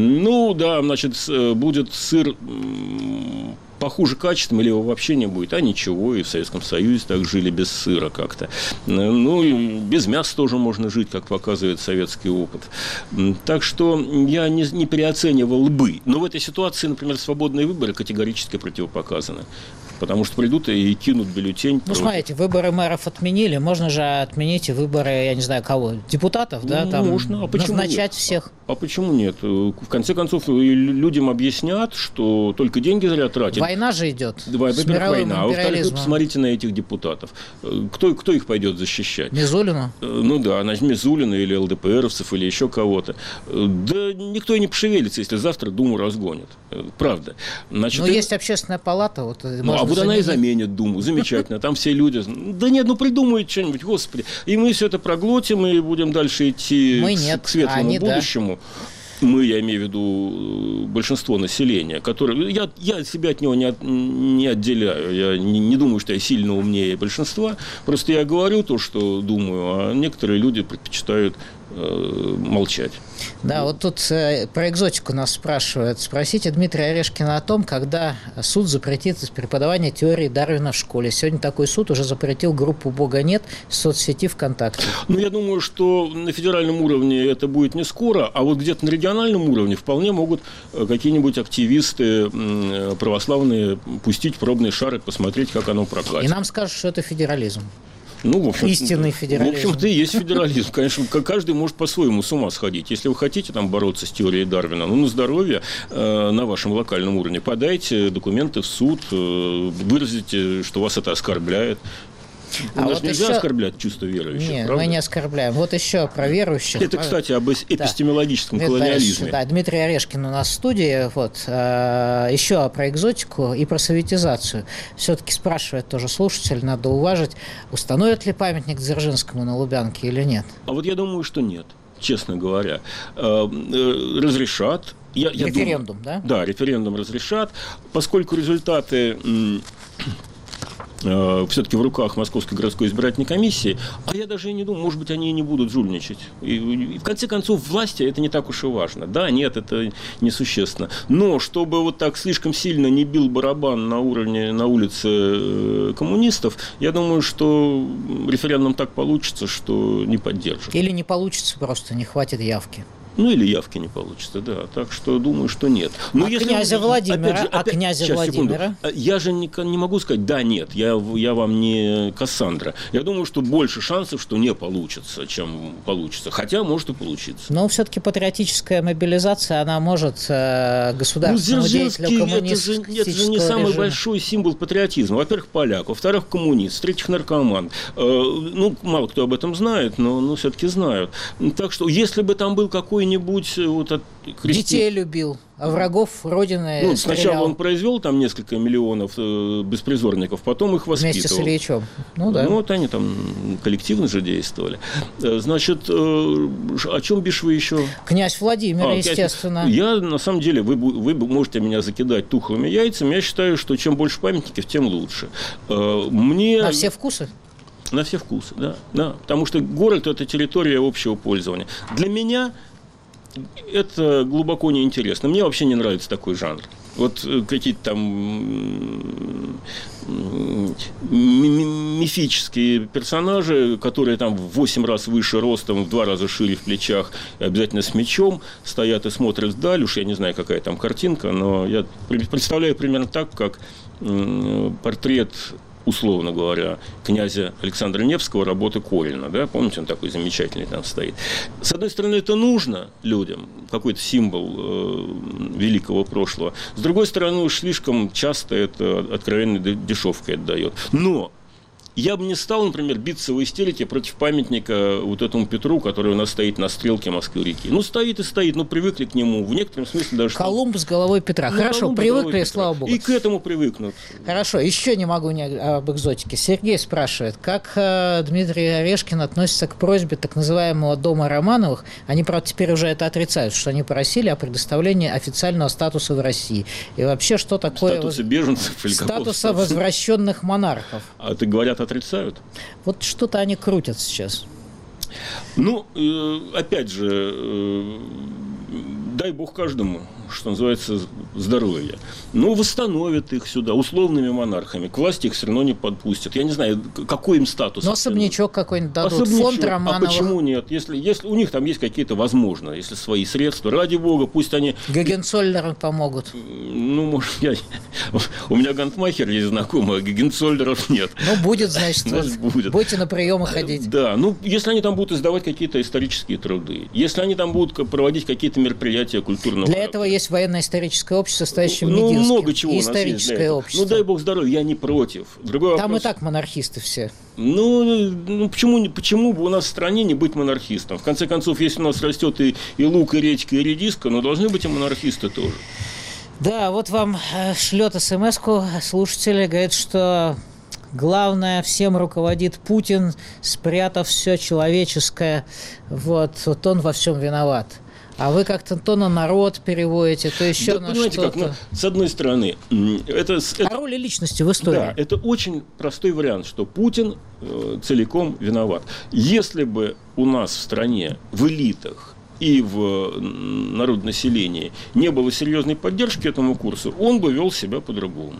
Будет сыр похуже качеством, или его вообще не будет. А ничего, и в Советском Союзе так жили без сыра как-то. И без мяса тоже можно жить, как показывает советский опыт. Так что я не переоценивал бы. Но в этой ситуации, например, свободные выборы категорически противопоказаны. Потому что придут и кинут бюллетень. Смотрите, выборы мэров отменили. Можно же отменить и выборы, я не знаю кого, депутатов, да? Можно. А почему назначать нет? всех. А почему нет? В конце концов, людям объяснят, что только деньги зря тратят. Война же идет. Во-первых, война. А во-вторых, вы посмотрите на этих депутатов. Кто их пойдет защищать? Мизулину? Мизулина или ЛДПРовцев, или еще кого-то. Да никто и не пошевелится, если завтра Думу разгонят. Правда. Есть общественная палата. Она и заменит Думу. Замечательно. Там все люди... Да нет, придумают что-нибудь, господи. И мы все это проглотим, и будем дальше идти к светлому будущему. Да. Я имею в виду большинство населения, которое... Я себя от него не отделяю. Я не думаю, что я сильно умнее большинства. Просто я говорю то, что думаю, а некоторые люди предпочитают молчать. Да, вот тут про экзотику нас спрашивают. Спросите Дмитрия Орешкина о том, когда суд запретит преподавание теории Дарвина в школе. Сегодня такой суд уже запретил группу «Бога нет» в соцсети ВКонтакте. Я думаю, что на федеральном уровне это будет не скоро, а вот где-то на региональном уровне вполне могут какие-нибудь активисты православные пустить пробные шары, посмотреть, как оно прокатит. И нам скажут, что это федерализм. Истинный федерализм. В общем-то, и есть федерализм. Конечно, каждый может по-своему с ума сходить. Если вы хотите бороться с теорией Дарвина, на здоровье на вашем локальном уровне, подайте документы в суд, выразите, что вас это оскорбляет. У нас нельзя оскорблять чувство верующих, Нет, правда? мы не оскорбляем. Вот еще про верующих. Это, кстати, об эпистемологическом колониализме. Да, Дмитрий Орешкин у нас в студии. Вот. Еще про экзотику и про советизацию. Все-таки спрашивает тоже слушатель, надо уважить, установят ли памятник Дзержинскому на Лубянке или нет? А вот я думаю, что нет, честно говоря. Разрешат. Референдум, да? Да, референдум разрешат, поскольку результаты все-таки в руках Московской городской избирательной комиссии, а я даже и не думаю, может быть, они и не будут жульничать. И в конце концов, власти это не так уж и важно. Да, нет, это несущественно. Но чтобы вот так слишком сильно не бил барабан на улице коммунистов, я думаю, что референдум так получится, что не поддержит. Или не получится просто, не хватит явки. Ну, или явки не получится, да. Так что думаю, что нет. Но князя Владимира? Владимира? Я же не могу сказать, да, нет, я вам не Кассандра. Я думаю, что больше шансов, что не получится, чем получится. Хотя может и получиться. Но все-таки патриотическая мобилизация, она может государственному деятелю коммунистического режима. Это же не самый большой символ патриотизма. Во-первых, поляк, во-вторых, коммунист, в-третьих, наркоман. Ну, мало кто об этом знает, но все-таки знают. Так что, если бы там был какой-нибудь детей любил, а врагов Родины стрелял. Сначала он произвел там несколько миллионов беспризорников, потом их воспитывал. Вместе с Ильичом. Ну, да. Ну, вот они там коллективно же действовали. Значит, о чем бишь вы еще? Князь Владимир, естественно. Я, на самом деле, вы можете меня закидать тухлыми яйцами. Я считаю, что чем больше памятников, тем лучше. На все вкусы? На все вкусы, да. Потому что город – это территория общего пользования. Для меня это глубоко неинтересно. Мне вообще не нравится такой жанр. Вот какие-то там мифические персонажи, которые там в 8 раз выше ростом, в 2 раза шире в плечах, обязательно с мечом, стоят и смотрят вдаль. Уж я не знаю, какая там картинка, но я представляю примерно так, как портрет, условно говоря, князя Александра Невского, работы Корина, да, помните, он такой замечательный там стоит. С одной стороны, это нужно людям, какой-то символ великого прошлого. С другой стороны, уж слишком часто это откровенной дешевкой отдает. Но я бы не стал, например, биться в истерике против памятника вот этому Петру, который у нас стоит на стрелке Москвы-реки. Ну, стоит и стоит, но привыкли к нему. В некотором смысле даже... Колумб с головой Петра. Хорошо, привыкли, слава богу. И к этому привыкнут. Хорошо, еще не могу не об экзотике. Сергей спрашивает, как Дмитрий Орешкин относится к просьбе так называемого Дома Романовых, они, правда, теперь уже это отрицают, что они просили о предоставлении официального статуса в России. И вообще, что такое... Статуса беженцев или статуса возвращенных монархов. А это говорят, отрицают? Вот что-то они крутят сейчас. Ну, опять же, дай бог каждому, что называется, здоровья. Но восстановят их сюда условными монархами. К власти их все равно не подпустят. Я не знаю, какой им статус. Но особнячок какой-нибудь дадут. Фонд Романовых. А почему нет? Если у них там есть какие-то, возможно, если свои средства, ради бога, пусть они... Гогенцоллеры помогут. Ну, может, у меня гантмахер есть знакомый, а Гогенцоллеров нет. Ну, будет, значит, будет. Будете на приемы ходить. Да, ну, если они там будут издавать какие-то исторические труды, если они там будут проводить какие-то мероприятия культурного Для этого есть военно-историческое общество, стоящее Мединским. Много чего и у нас есть историческое общество. Ну, дай бог здоровья, я не против. Другой там вопрос... и так монархисты все. Ну почему бы у нас в стране не быть монархистом? В конце концов, если у нас растет и лук, и редька, и редиска, но должны быть и монархисты тоже. Да, вот вам шлет смс-ку слушатели, говорит, что главное, всем руководит Путин, спрятав все человеческое. Вот он во всем виноват. А вы как-то то на народ переводите, то еще да, на понимаете, что-то. как, с одной стороны, это... О роли личности в истории. Да, это очень простой вариант, что Путин целиком виноват. Если бы у нас в стране, в элитах и в народонаселении не было серьезной поддержки этому курсу, он бы вел себя по-другому.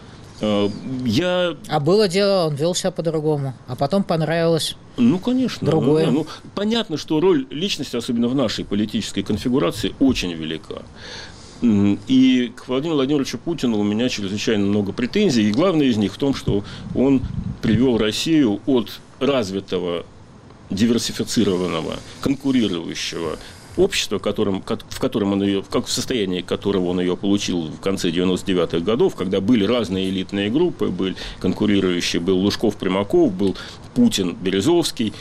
А было дело, он вел себя по-другому, а потом понравилось. Ну, конечно. Другое. Понятно, что роль личности, особенно в нашей политической конфигурации, очень велика. И к Владимиру Владимировичу Путину у меня чрезвычайно много претензий. И главное из них в том, что он привел Россию от развитого, диверсифицированного, конкурирующего общество, в состоянии которого он ее получил в конце 99-х годов, когда были разные элитные группы, были конкурирующие, был Лужков-Примаков, был Путин, Березовский,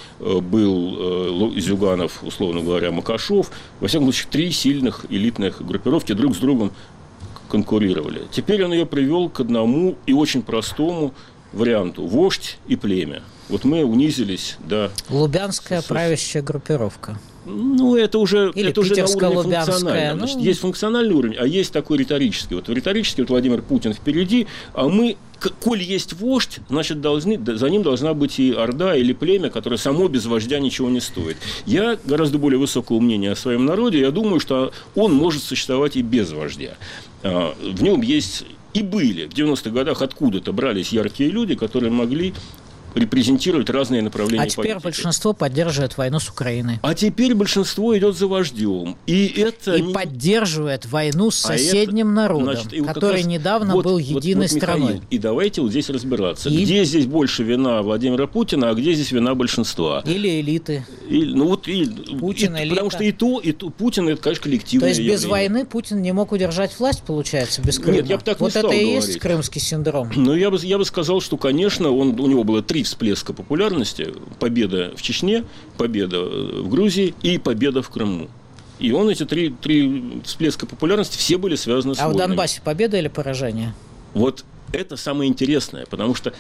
был Зюганов, условно говоря, Макашов. Во всяком случае, 3 сильных элитных группировки друг с другом конкурировали. Теперь он ее привел к одному и очень простому варианту – вождь и племя. Вот мы унизились до... Лубянская правящая группировка. Ну, это уже на уровне функциональном. Ну... Значит, есть функциональный уровень, а есть такой риторический. Вот риторический Владимир Путин впереди, а мы, коль есть вождь, значит, за ним должна быть и орда или племя, которое само без вождя ничего не стоит. Я гораздо более высокого мнения о своем народе. Я думаю, что он может существовать и без вождя. В нем есть и были в 90-х годах откуда-то брались яркие люди, которые могли репрезентировать разные направления политики. А теперь большинство поддерживает войну с Украиной. А теперь большинство идет за вождем. И поддерживает войну с соседним народом, значит, который недавно был единой страной. Михаил, и давайте вот здесь разбираться. Где здесь больше вина Владимира Путина, а где здесь вина большинства? Или элиты. Путин, элита. Потому что и то, Путин – это, конечно, коллективное явление. То есть без войны Путин не мог удержать власть, получается, без Крыма? Нет, я бы так не стал говорить. Вот это и есть говорить. крымский синдром? Ну, я бы сказал, что, конечно, у него было 3 всплеска популярности: победа в Чечне, победа в Грузии и победа в Крыму. И он эти три всплеска популярности все были связаны с войнами. А в Донбассе победа или поражение? Вот это самое интересное, потому что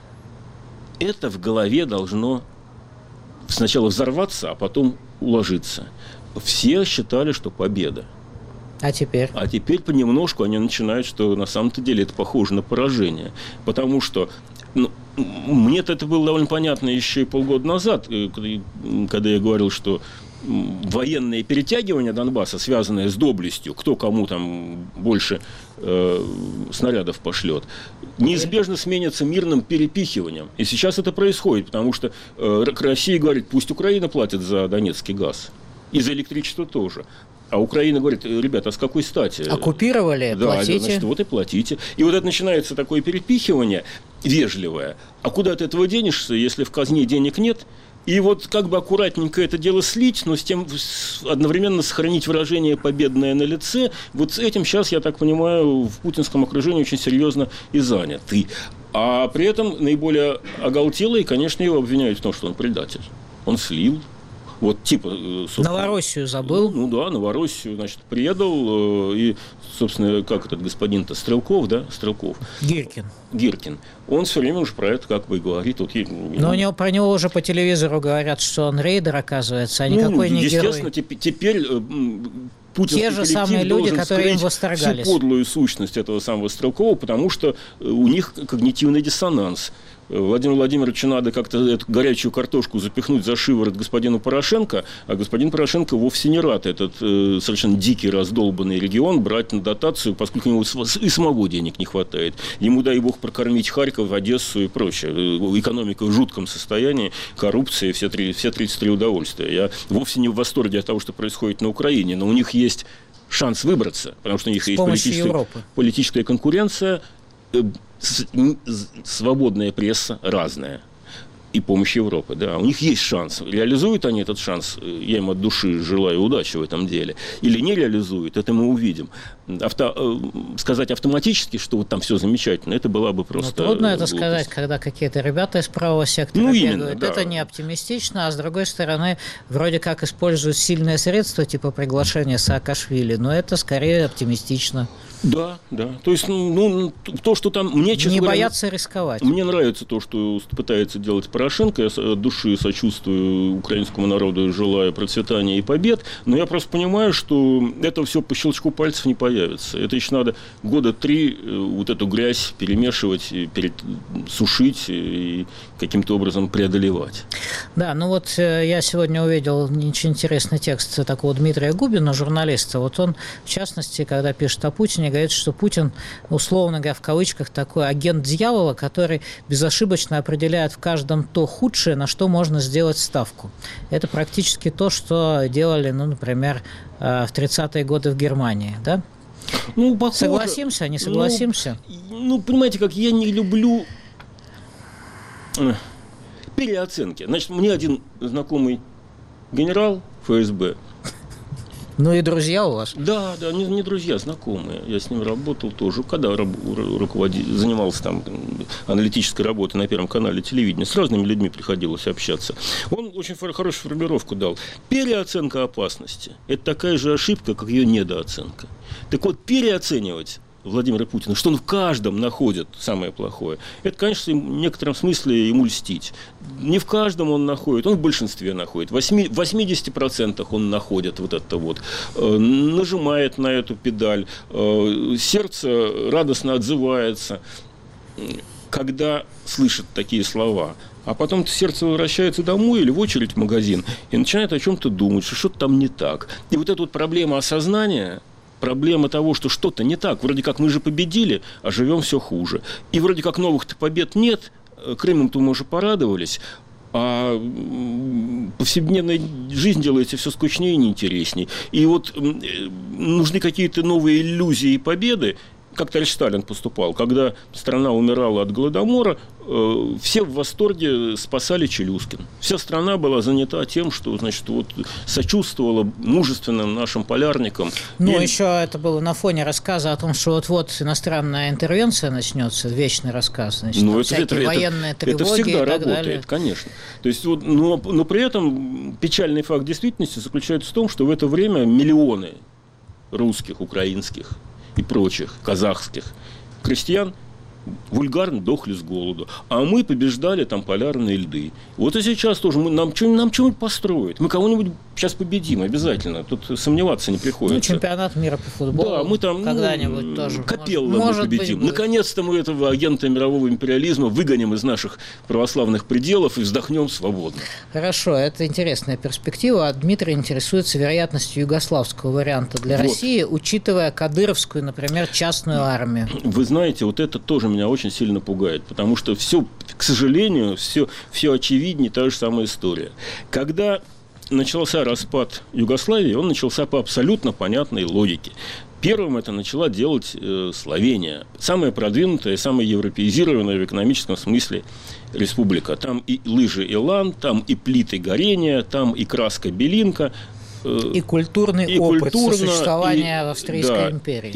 это в голове должно сначала взорваться, а потом уложиться. Все считали, что победа. А теперь? А теперь понемножку они начинают, что на самом-то деле это похоже на поражение. Потому что мне-то это было довольно понятно еще и полгода назад, когда я говорил, что военные перетягивания Донбасса, связанные с доблестью, кто кому там больше снарядов пошлет, неизбежно сменятся мирным перепихиванием. И сейчас это происходит, потому что Россия говорит, пусть Украина платит за донецкий газ. И за электричество тоже. А Украина говорит, ребята, а с какой стати? Оккупировали, да, платите. Значит, вот и платите. И вот это начинается такое перепихивание вежливое. А куда ты этого денешься, если в казне денег нет? И вот как бы аккуратненько это дело слить, но с тем одновременно сохранить выражение победное на лице, вот с этим сейчас, я так понимаю, в путинском окружении очень серьезно и заняты. А при этом наиболее оголтелые, конечно, его обвиняют в том, что он предатель. Он слил. Вот типа... Новороссию забыл? Ну да, Новороссию, значит, предал. И, собственно, как этот господин-то, Стрелков, да? Стрелков. Гиркин. Он все время уже про это как бы говорит. Вот, но про него уже по телевизору говорят, что он рейдер, оказывается, а никакой не герой. Естественно, теперь... Путинский те же самые люди, которые им восторгались. Всю подлую сущность этого самого Стрелкова, потому что у них когнитивный диссонанс. Владимиру Владимировичу надо как-то эту горячую картошку запихнуть за шиворот господину Порошенко, а господин Порошенко вовсе не рад этот совершенно дикий, раздолбанный регион брать на дотацию, поскольку у него и самого денег не хватает. Ему, дай бог, прокормить Харьков, Одессу и прочее. Экономика в жутком состоянии, коррупция, все 33 удовольствия. Я вовсе не в восторге от того, что происходит на Украине, но у них есть шанс выбраться, потому что у них есть политическая конкуренция, свободная пресса разная и помощь Европы. Да. У них есть шанс. Реализуют они этот шанс? Я им от души желаю удачи в этом деле. Или не реализуют? Это мы увидим. Сказать автоматически, что вот там все замечательно, это было бы просто... Но трудно это сказать, когда какие-то ребята из правого сектора бегают. Да. Это не оптимистично, а с другой стороны, вроде как используют сильные средства, типа приглашения Саакашвили, но это скорее оптимистично. Да. То есть, то, что там... Мне, честно говоря, боятся рисковать. Мне нравится то, что пытается делать Порошенко. Я от души сочувствую украинскому народу и желаю процветания и побед. Но я просто понимаю, что это все по щелчку пальцев не появится. Это еще надо 3 года вот эту грязь перемешивать, сушить и каким-то образом преодолевать. Да, я сегодня увидел очень интересный текст такого Дмитрия Губина, журналиста. Вот он, в частности, когда пишет о Путине, говорит, что Путин, условно говоря, в кавычках, такой агент дьявола, который безошибочно определяет в каждом то худшее, на что можно сделать ставку. Это практически то, что делали, например, в 30-е годы в Германии, да? Похоже. Согласимся, не согласимся? Понимаете, как я не люблю переоценки. Значит, мне один знакомый генерал ФСБ Ну и друзья у вас? Да, не друзья, знакомые. Я с ним работал тоже, когда занимался там аналитической работой на Первом канале телевидения. С разными людьми приходилось общаться. Он очень хорошую формулировку дал. Переоценка опасности – это такая же ошибка, как ее недооценка. Так вот, переоценивать Владимира Путина, что он в каждом находит самое плохое, это, конечно, в некотором смысле ему льстить. Не в каждом он находит, он в большинстве находит. В 80% он находит вот это вот, нажимает на эту педаль, сердце радостно отзывается, когда слышит такие слова. А потом сердце возвращается домой или в очередь в магазин и начинает о чем-то думать, что что-то там не так. И вот эта вот проблема осознания, проблема того, что что-то не так. Вроде как мы же победили, а живем все хуже. И вроде как новых-то побед нет, Крымом-то мы уже порадовались, а повседневная жизнь делается все скучнее и неинтереснее. И вот нужны какие-то новые иллюзии и победы. Как товарищ Сталин поступал, когда страна умирала от голодомора, все в восторге спасали Челюскин. Вся страна была занята тем, что, значит, вот, сочувствовала мужественным нашим полярникам. Ну, еще это было на фоне рассказа о том, что вот-вот иностранная интервенция начнется, вечный рассказ, значит, ну, всякие военные тревоги это всегда и так работает, далее. Конечно. То есть, вот, но при этом печальный факт действительности заключается в том, что в это время миллионы русских, украинских и прочих казахских крестьян вульгарно дохли с голоду. А мы побеждали там полярные льды. Вот и сейчас тоже нам что-нибудь построить. Мы кого-нибудь сейчас победим обязательно. Тут сомневаться не приходится. Ну, чемпионат мира по футболу. Да, мы там когда-нибудь тоже. Капелло мы победим. Быть, наконец-то мы этого агента мирового империализма выгоним из наших православных пределов и вздохнем свободно. Хорошо, это интересная перспектива. А Дмитрий интересуется вероятностью югославского варианта для России, учитывая кадыровскую, например, частную армию. Вы знаете, вот это тоже меня очень сильно пугает, потому что все, к сожалению, все очевиднее, та же самая история. Когда начался распад Югославии, он начался по абсолютно понятной логике. Первым это начала делать Словения. Самая продвинутая, самая европеизированная в экономическом смысле республика. Там и лыжи Илан, там и плиты горения, там и краска Белинка. И культурный опыт существования в Австрийской империи.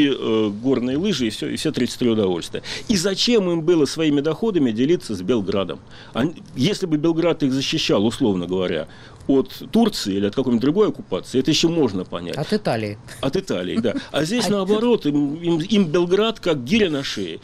И горные лыжи, и все 33 удовольствия. И зачем им было своими доходами делиться с Белградом? Если бы Белград их защищал, условно говоря, от Турции или от какой-нибудь другой оккупации, это еще можно понять. От Италии. От Италии, да. А здесь наоборот, им Белград как гиря на шее.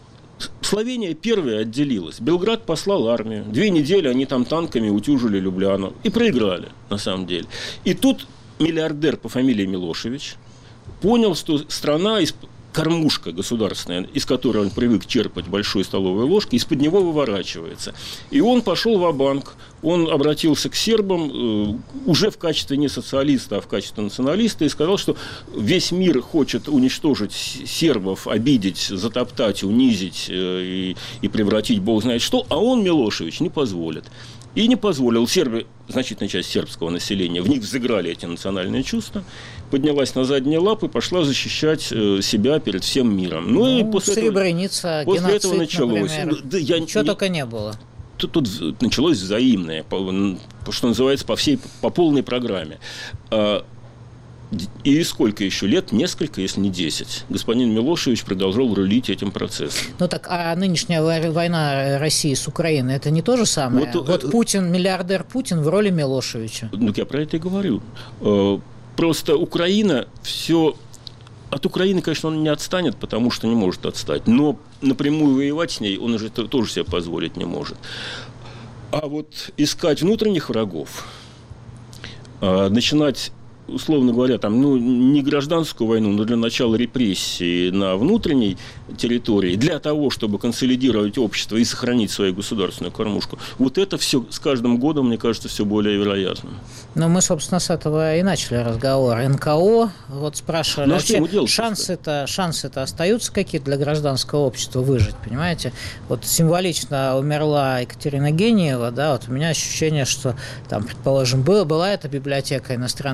Словения первая отделилась. Белград послал армию. 2 недели они там танками утюжили Любляну. И проиграли, на самом деле. И тут миллиардер по фамилии Милошевич понял, что страна, кормушка государственная, из которой он привык черпать большой столовой ложкой, из-под него выворачивается. И он пошел ва-банк. Он обратился к сербам уже в качестве не социалиста, а в качестве националиста и сказал, что весь мир хочет уничтожить сербов, обидеть, затоптать, унизить и превратить бог знает что, а он, Милошевич, не позволит. И не позволил. Сербы, значительная часть сербского населения, в них взыграли эти национальные чувства, поднялась на задние лапы, пошла защищать себя перед всем миром. Ну и после Сребреница, после геноцид, этого началось. например. Ничего только не было. Тут началось взаимное, что называется, по полной программе. И сколько еще лет? Несколько, если не 10. Господин Милошевич продолжал рулить этим процессом. Ну так, а нынешняя война России с Украиной, это не то же самое? Вот Путин, миллиардер Путин в роли Милошевича. Ну, я про это и говорю. Просто Украина все... От Украины, конечно, он не отстанет, потому что не может отстать. Но напрямую воевать с ней он уже тоже себе позволить не может. А вот искать внутренних врагов, начинать, условно говоря, там, не гражданскую войну, но для начала репрессии на внутренней территории, для того, чтобы консолидировать общество и сохранить свою государственную кормушку, вот это все с каждым годом, мне кажется, все более вероятным. Но мы, собственно, с этого и начали разговор. НКО, вот спрашивали, вообще шансы-то остаются какие-то для гражданского общества выжить, понимаете? Вот символично умерла Екатерина Гениева, да, вот у меня ощущение, что там, предположим, была эта библиотека иностранной литературы,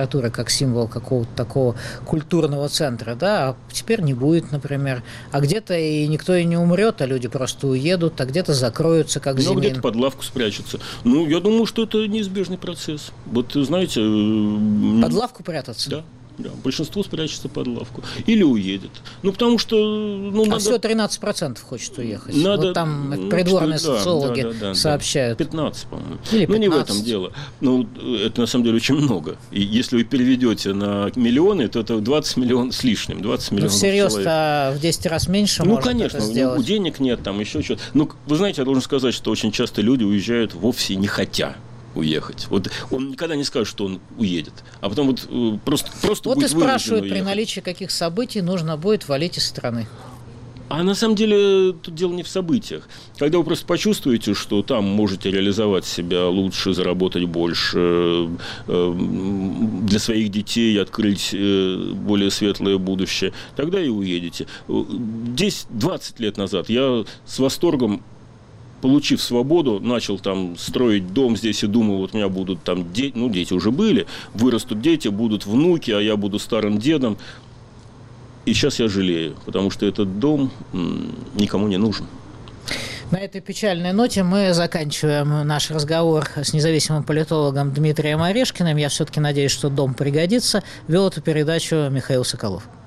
литературы как символ какого-то такого культурного центра, да, а теперь не будет, например. А где-то и никто и не умрет, а люди просто уедут, а где-то закроются, как Зимин. Где-то под лавку спрячутся. Я думаю, что это неизбежный процесс. Вот, знаете... Под лавку прятаться? Да. Да, большинство спрячется под лавку. Или уедет. Потому что... надо... всего 13% хочет уехать. Надо... Вот там придворные социологи сообщают. 15, по-моему. Или 15. Не в этом дело. Это на самом деле очень много. И если вы переведете на миллионы, то это 20 миллионов с лишним. 20 миллионов всерьез-то в 10 раз меньше можно конечно, это сделать. Денег нет, там еще что-то. Вы знаете, я должен сказать, что очень часто люди уезжают вовсе не хотя уехать. Вот он никогда не скажет, что он уедет. А потом просто вот будет и спрашивают, уехать. при наличии каких событий нужно будет валить из страны. А на самом деле тут дело не в событиях. Когда вы просто почувствуете, что там можете реализовать себя лучше, заработать больше, для своих детей открыть более светлое будущее, тогда и уедете. 10-20 лет назад я с восторгом, получив свободу, начал там строить дом здесь и думал, вот у меня будут там дети, дети уже были, вырастут дети, будут внуки, а я буду старым дедом. И сейчас я жалею, потому что этот дом никому не нужен. На этой печальной ноте мы заканчиваем наш разговор с независимым политологом Дмитрием Орешкиным. Я все-таки надеюсь, что дом пригодится. Вел эту передачу Михаил Соколов.